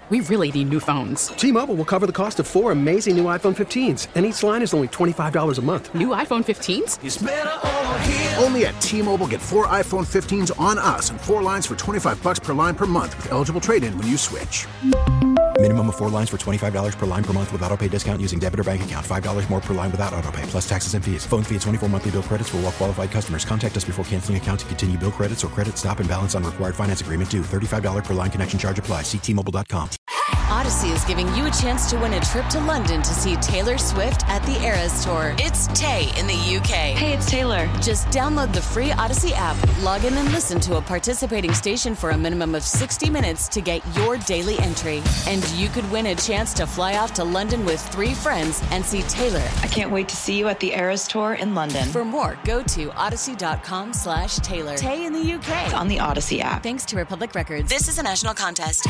We really need new phones. T-Mobile will cover the cost of 4 amazing new iPhone 15s, and each line is only $25 a month. New iPhone 15s? It's better over here. Only at T-Mobile, get 4 iPhone 15s on us and 4 lines for $25 per line per month with eligible trade-in when you switch. Minimum of 4 lines for $25 per line per month with autopay discount using debit or bank account. $5 more per line without autopay, plus taxes and fees. Phone fee at 24 monthly bill credits for well-qualified customers. Contact us before canceling account to continue bill credits or credit stop and balance on required finance agreement due. $35 per line connection charge applies. See T-Mobile.com. Odyssey is giving you a chance to win a trip to London to see Taylor Swift at the Eras Tour. It's Tay in the UK. Hey, it's Taylor. Just download the free Odyssey app, log in and listen to a participating station for a minimum of 60 minutes to get your daily entry. And you could win a chance to fly off to London with 3 friends and see Taylor. I can't wait to see you at the Eras Tour in London. For more, go to odyssey.com/Taylor. Tay in the UK. It's on the Odyssey app. Thanks to Republic Records. This is a national contest.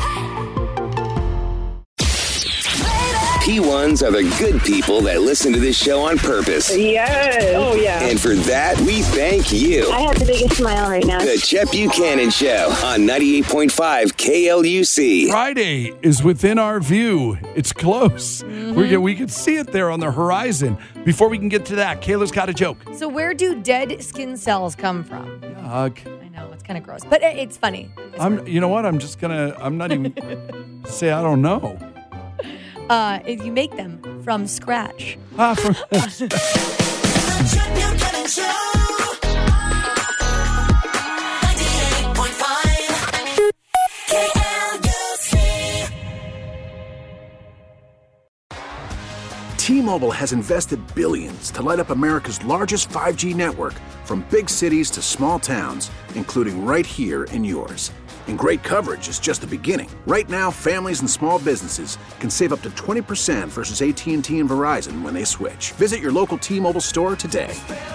P1s are the good people that listen to this show on purpose. Yes. Oh, yeah. And for that, we thank you. I have the biggest smile right now. The Chet Buchanan Show on 98.5 KLUC. Friday is within our view. It's close. We can see it there on the horizon. Before we can get to that, Kayla's got a joke. So where do dead skin cells come from? Yuck. I know, it's kind of gross, but it's funny. You know what? I'm not even say I don't know. You make them from scratch. From T-Mobile has invested billions to light up America's largest 5G network, from big cities to small towns, including right here in yours. And great coverage is just the beginning. Right now, families and small businesses can save up to 20% versus AT&T and Verizon when they switch. Visit your local T-Mobile store today.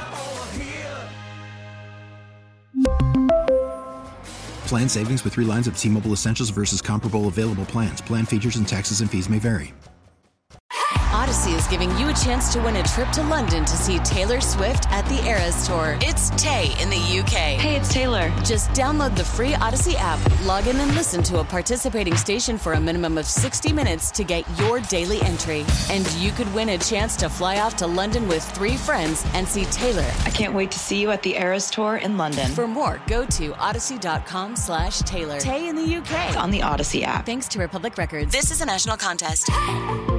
Plan savings with 3 lines of T-Mobile Essentials versus comparable available plans. Plan features and taxes and fees may vary. Odyssey is giving you a chance to win a trip to London to see Taylor Swift at the Eras Tour. It's Tay in the UK. Hey, it's Taylor. Just download the free Odyssey app, log in and listen to a participating station for a minimum of 60 minutes to get your daily entry. And you could win a chance to fly off to London with 3 friends and see Taylor. I can't wait to see you at the Eras Tour in London. For more, go to odyssey.com/Taylor. Tay in the UK. It's on the Odyssey app. Thanks to Republic Records. This is a national contest.